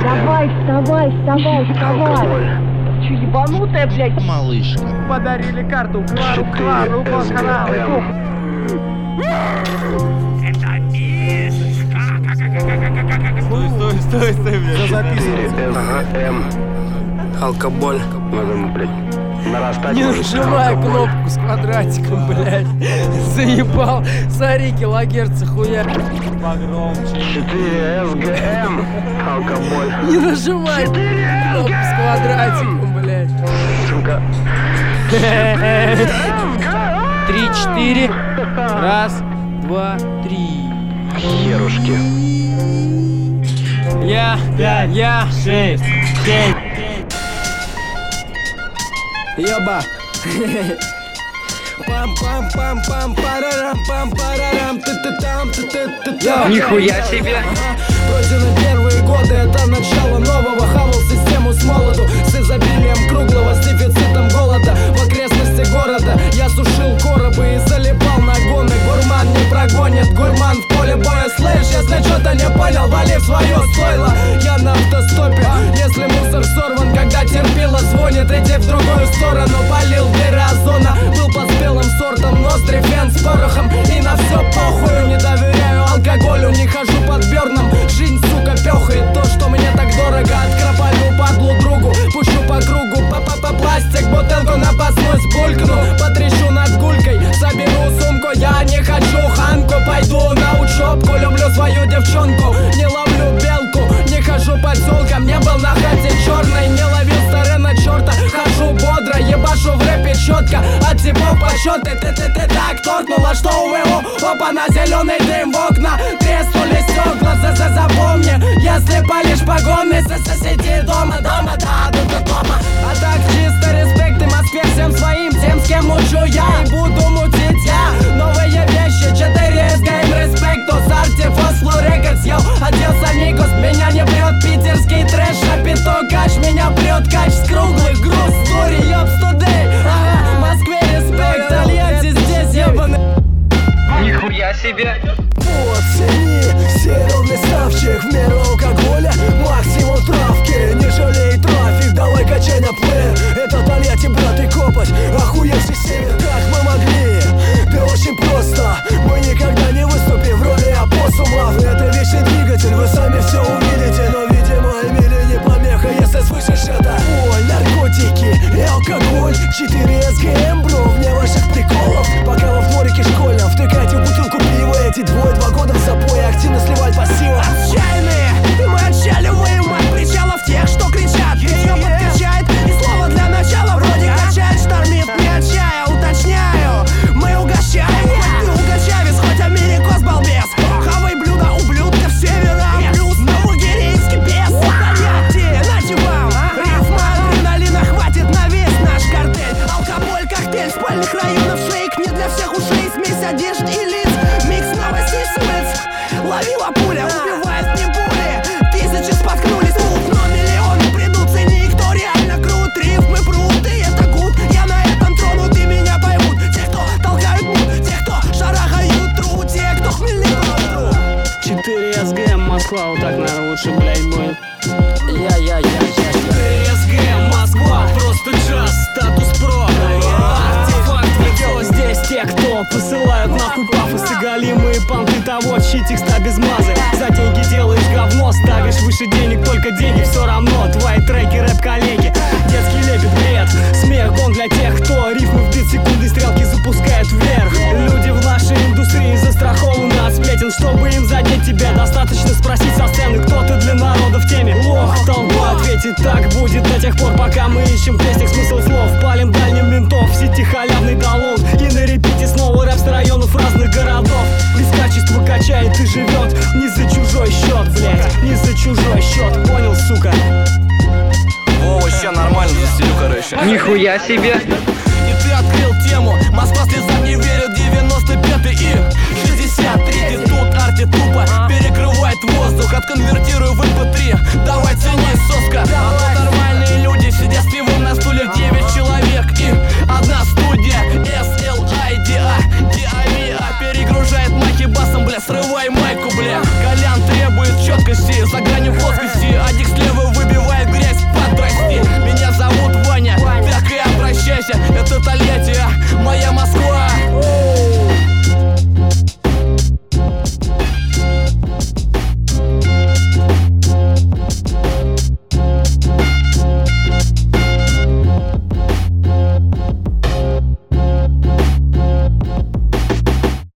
Вставай. Че, ебанутая, блядь? Малышка. Подарили карту Клару канал. Это мишечка. Стой, блядь. Все записывается. Алкоголь. Не нажимай кнопку с квадратиком, блядь. Заебал. Смотри, килогерца хуя. Погромче. 4 СГМ. Алкоголь. Не нажимай кнопку с квадратиком, блядь. 3-4. Раз, два, три. Херушки. Я 5, я 6, 9. Ёба. Нихуя себе. Пройдены первые годы, это начало нового. Хавал систему с молоду, с изобилием круглого, с дефицитом голода. В окрестности города я сушил коробы и залипал на гоны. Гурман не прогонит, гурман в поле боя. Слышь, если что-то не понял, вали в свое стойло. Я на автостопе, если мусор сорван, когда терпила звонит, иди в другую сторону. Полил дыры озона, был под спелым сортом, ноздри фен с порохом. И на все похуй, не доверяю алкоголю, не хожу под берном. Жизнь, сука, пёхает то, что мне так дорого. Откропаю падлу другу, пущу по кругу. Пластик, бутылку напаснусь, булькну. Потрещу над гулькой, соберу сумку. Я не хочу ханку, пойду на учебку. Люблю свою девчонку, не ловлю белку. Не хожу по тёлкам, не был на хате черной. Не ловил старена черта, хожу бодро. Ебашу в рэпе четко, от типов почеты. Ты так торкнула, что у моего опа на зеленый дым в окна. Треснули стекла, запомни. Если палишь погоны, сиди дома, да, дома. А так чисто респект и Москве всем своим, тем, с кем мучу я и буду мутить я. Новые вещи, 4 СГМ, респекту, Сарти, Фослу, Рекордс, йоу, оделся Микос. Меня не прет питерский трэш, а пяток кач. Меня прет кач с круглых, груз, стори, ёбс, тудей. Ага, в Москве респект, Тольятти здесь ебаный. Нихуя себе. Вот, цени, серебряный ставчик, в меру алкоголя, максимум травки. Не жалей трафик, давай качай на плеер. Это Тольятти, брат, и копоть, охуевший север. Как мы могли? Да очень просто. Мы никогда не выступим в роли опоссумов. Это вечный двигатель, вы сами все увидите. Но, видимо, Эмили не помеха, если слышишь это. Ой, наркотики и алкоголь, 4 СГМ, бро, вне ваших приколов. Пока вы в дворике школьном втыкайте в бутылку пива. Эти 2 года в запое активно сливать пассива. Отчаянные, мы отчаливаем от причалов тех, что кричат. Ее подкачает, и слово для начала вроде качает, штормит, не отчая, уточняю. Мы угощаем, хоть ты угощавец, хоть америкос балбес. Хавай блюда ублюдков севера, плюс новогирейский бес. Тольятти, нате вам, рифма адреналина хватит на весь наш картель. Алкоголь, коктейль спальных районов, шейк не для всех ушей, смесь одежд и лиц. Микс новостей с улиц, ловила пуля, убивает не пули. Тысячи споткнулись, мут, но миллионы придут. Цени, кто реально крут, рифмы прут, и это гуд. Я на этом тронут, и меня поймут. Те, кто толкают мут, те, кто шарахают тру, те, кто хмельны по утру. 4 СГМ, Москва, вот так, наверное, лучше, блядь, будет. 4 СГМ, Москва, просто джаз, статус про. Здесь те, кто посылают нахуй пафосы, галимые понты того, чьи текста без мазы. За деньги делаешь говно, ставишь выше денег, только деньги все равно. Твои треки, рэп-коллеги, детский лепет, бред. Смех, гон для тех, кто рифмы в бит, секунды, стрелки запускает вверх. Люди в нашей индустрии застрахованы от сплетен. Чтобы им задеть тебя, достаточно спросить со сцены, кто ты для народа в теме. Лох, толпа ответит, так будет до тех пор, пока мы ищем в песнях смысл слов. Палим дальним ментов, в сети халявный талон. И на репите снова рэп с районов разных городов. Без качества качает и живет не за чужой счет, блять, не за чужой счет, понял, сука? О, ща нормально застелю, короче. Нихуя себе. И ты открыл тему, Москва слезам не верит, 95-й и 63-й. Тут арти тупо перекрывает воздух, отконвертирую в MP3. Давай цени, соска. А тут нормальные люди сидят с пивом на стульях, 9 человек и одна студия. SLIDA, перегружает махи басом, бля, срывает